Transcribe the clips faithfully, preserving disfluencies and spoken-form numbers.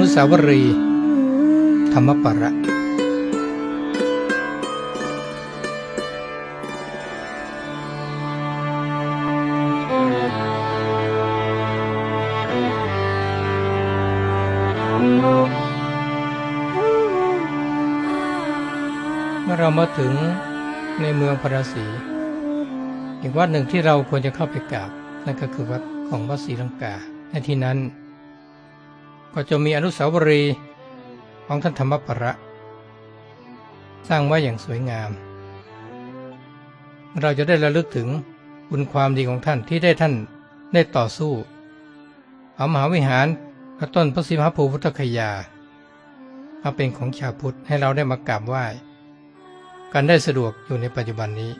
นุสาวรีย์ธรรมประเมื่อเรามาถึงในเมืองพาราสีอีกวัดหนึ่งที่เราควรจะเข้าไปกราบนั่นก็คือวัดของวัดศรีลังกาในที่นั้นก็จะมีอนุสาวรีย์ของท่านธรรมประสร้างไว้อย่างสวยงามเราจะได้ระลึกถึงบุญความดีของท่านที่ได้ท่านได้ต่อสู้เอามหาวิหารพระต้นพระศรีมหาโพธิ์พุทธคยามาเป็นของชาวพุทธให้เราได้มากราบไหว้กันได้สะดวกอยู่ในปัจจุบันนี้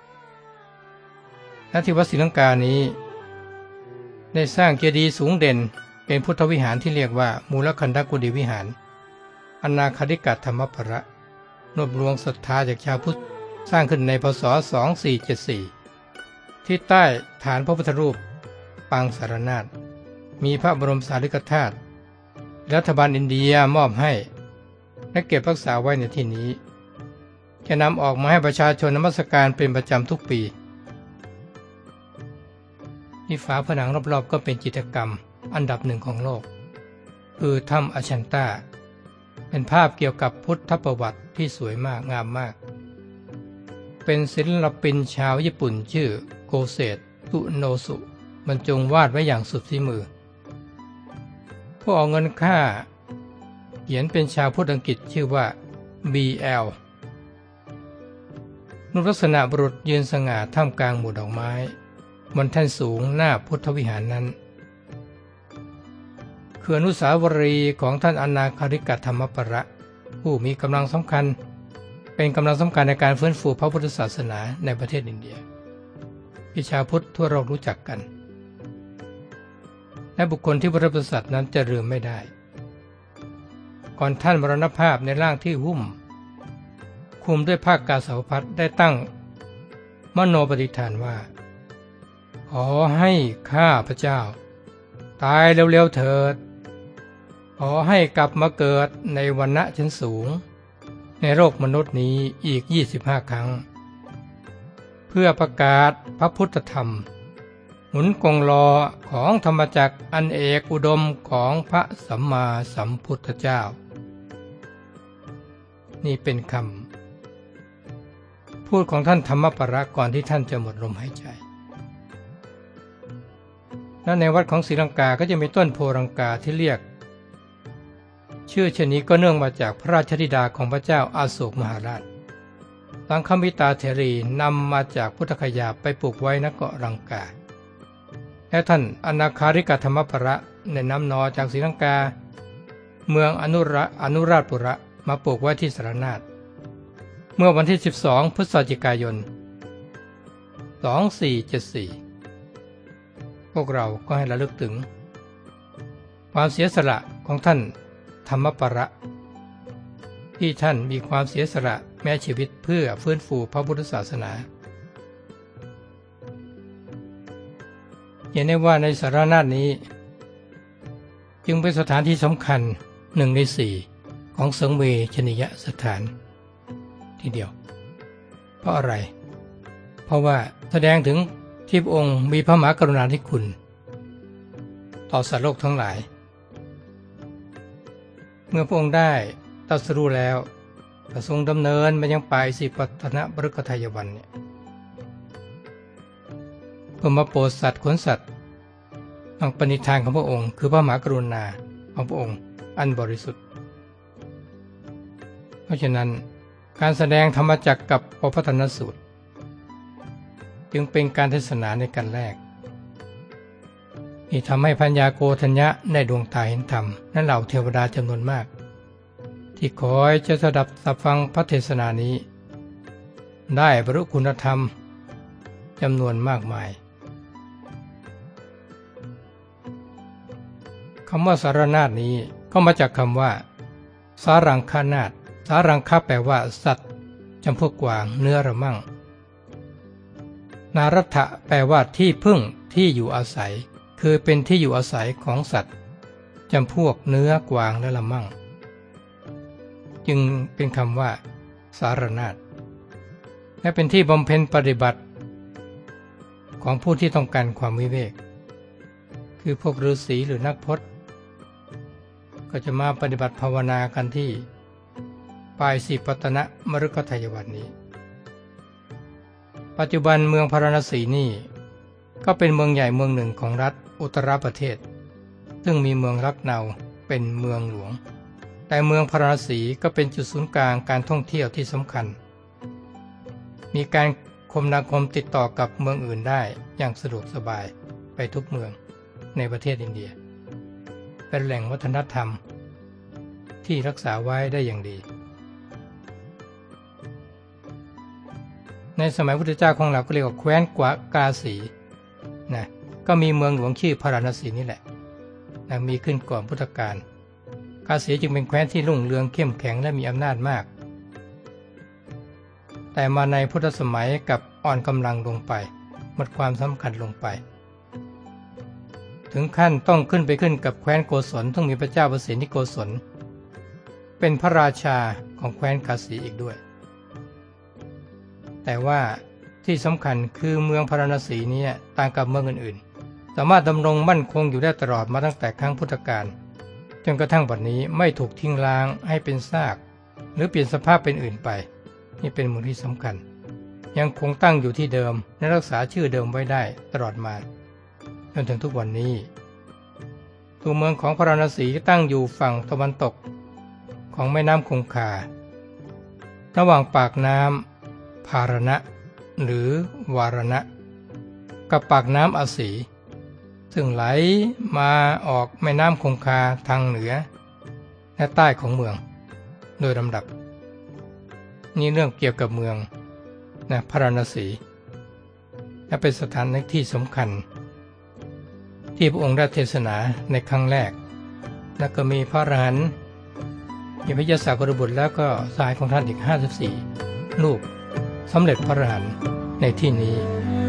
ณที่วัดศรีลังกานี้ได้สร้างเจดีย์สูงเด่นเป็นพุทธวิหารที่เรียกว่ามูลคันธกุฎีวิหารอนาคาริกธรรมประรวบรวมศรัทธาจากชาวพุทธสร้างขึ้นในพ.ศ. สองสี่เจ็ดสี่ที่ใต้ฐานพระพุทธรูปปางสารนาถมีพระบรมสารีริกธาตุรัฐบาลอินเดียมอบให้และเก็บรักษาไว้ในที่นี้จะนำออกมาให้ประชาชนนมัสการเป็นประจำทุกปีที่ฝาผนังรอบๆก็เป็นจิตรกรรมอันดับหนึ่งของโลกคือถ้ำอชันตาเป็นภาพเกี่ยวกับพุทธประวัติที่สวยมากงามมากเป็นศิลปินชาวญี่ปุ่นชื่อโกเซตตุโนสุบรรจงวาดไว้อย่างสุดฝีมือผู้เอาเงินค่าเขียนเป็นชาวพุทธอังกฤษชื่อว่า บี แอล รูปลักษณะบุรุษยืนสง่าท่ามกลางหมู่ดอกไม้บนแท่นสูงหน้าพุทธวิหารนั้นคืออนุสาวรีย์ของท่านอนาคาริกธรรมประผู้มีกำลังสำคัญเป็นกำลังสำคัญในการฟื้นฟูพระพุทธศาสนาในประเทศอินเดียที่ชาวพุทธทั่วโลกรู้จักกันและบุคคลที่พุทธบริษัทนั้นจะลืมไม่ได้ก่อนท่านมรณภาพในร่างที่หุ้มคลุมด้วยผ้ากาสาวพัสได้ตั้งมโนปฏิฐานว่าขอให้ข้าพระเจ้าตายเร็วๆเถิดขอให้กลับมาเกิดในวรรณะชั้นสูงในโลกมนุษย์นี้อีกยี่สิบห้าครั้งเพื่อประกาศพระพุทธธรรมหมุนกงล้อของธรรมจักรอันเอกอุดมของพระสัมมาสัมพุทธเจ้านี่เป็นคำพูดของท่านธรรมประก่อนที่ท่านจะหมดลมหายใจและในวัดของศรีลังกาก็จะมีต้นโพลังกาที่เรียกชื่อเช่นนี้ก็เนื่องมาจากพระราชธิดาของพระเจ้าอาโศกมหาราชสังฆมิตาเถรีนำมาจากพุทธคยาไปปลูกไว้ณเกาะลังกาและท่านอนาคาริกธรรมประในน้ำนอจากศรีลังกาเมืองอนุระอนุราชปุระมาปลูกไว้ที่สารนาถเมื่อวันที่สิบสองพฤศจิกายนสองสี่เจ็ดสี่พวกเราก็ให้ระลึกถึงความเสียสละของท่านธรรมประที่ท่านมีความเสียสละแม้ชีวิตเพื่อฟื้นฟูพระพุทธศาสนาเห็นได้ว่าในสารนาถนี้จึงเป็นสถานที่สำคัญหนึ่งในสี่ของสังเวชนียสถานทีเดียวเพราะอะไรเพราะว่าแสดงถึงที่พระองค์มีพระมหากรุณาธิคุณต่อสัตว์โลกทั้งหลายเมื่อพระองค์ได้ตรัสรู้แล้วประทรงดำเนินมายังป่าอิสิปตนบฤคทายวันเนี่ยเพื่อมาโปรดสัตว์ขนสัตว์ทางปณิธานของพระองค์คือพระมหากรุณาของพระองค์อันบริสุทธิ์เพราะฉะนั้นการแสดงธรรมจักรกับปวัตตนสูตรจึงเป็นการเทศนาในการแรกที่ทำให้พัญญาโกฏัญญะได้ดวงตาเห็นธรรมและเหล่าเทวดาจำนวนมากที่คอยจะสดับสับฟังพระเทศนานี้ได้บรรลุคุณธรรมจำนวนมากมายคำว่าสารนาถนี้ก็มาจากคำว่าสารังคนาถสารังคแปลว่าสัตว์จำพวกกวางเนื้อระมั่งนารัตถะแปลว่าที่พึ่งที่อยู่อาศัยคือเป็นที่อยู่อาศัยของสัตว์จำพวกเนื้อกวางและละมั่งจึงเป็นคำว่าสารนาฏและเป็นที่บำเพ็ญปฏิบัติของผู้ที่ต้องการความวิเวกคือพวกฤาษีหรือนักพจน์ก็จะมาปฏิบัติภาวนากันที่ปายสีปตนะมฤคทายวันนี้ปัจจุบันเมืองพาราณสีนี่ก็เป็นเมืองใหญ่เมืองหนึ่งของรัฐอุตตรประเทศซึ่งมีเมืองลักเนาเป็นเมืองหลวงแต่เมืองพาราณสีก็เป็นจุดศูนย์กลางการท่องเที่ยวที่สำคัญมีการคมนาคมติดต่อกับเมืองอื่นได้อย่างสะดวกสบายไปทุกเมืองในประเทศอินเดียเป็นแหล่งวัฒนธรรมที่รักษาไว้ได้อย่างดีในสมัยพุทธเจ้าของเราก็เรียกว่าแคว้นกวากาสีนะก็มีเมืองหลวงชื่อพาราณสีนี่แหละนะมีขึ้นก่อนพุทธกาลกาสีจึงเป็นแคว้นที่รุ่งเรืองเข้มแข็งและมีอำนาจมากแต่มาในพุทธสมัยกับอ่อนกำลังลงไปหมดความสำคัญลงไปถึงขั้นต้องขึ้นไปขึ้นกับแคว้นโกศลซึ่งมีพระเจ้าประสิทธิโกศลเป็นพระราชาของแคว้นกาสีอีกด้วยแต่ว่าที่สำคัญคือเมืองพาราณสีนี้ต่างกับเมืองอื่นๆสามารถดำรงมั่นคงอยู่ได้ตลอดมาตั้งแต่ครั้งพุทธกาลจนกระทั่งบัดนี้ไม่ถูกทิ้งร้างให้เป็นซากหรือเปลี่ยนสภาพเป็นอื่นไปนี่เป็นเมืองที่สำคัญยังคงตั้งอยู่ที่เดิมและรักษาชื่อเดิมไว้ได้ตลอดมาจนถึงทุกวันนี้ตัวเมืองของพาราณสีตั้งอยู่ฝั่งตะวันตกของแม่น้ำคงคาระหว่างปากน้ำพาราณะหรือวารณะกับปากน้ำอาสีซึ่งไหลมาออกแม่น้ำคงคาทางเหนือและใต้ของเมืองโดยลำดับนี่เรื่องเกี่ยวกับเมืองนะพาราณสีและเป็นสถานที่สำคัญที่พระองค์ได้เทศนาในครั้งแรกแล้วก็มีพระอรหันต์มีพระยศกรบุตรแล้วก็สายของท่านอีกห้าสิบสี่รูปสำเร็จพระอรหันต์ในที่นี้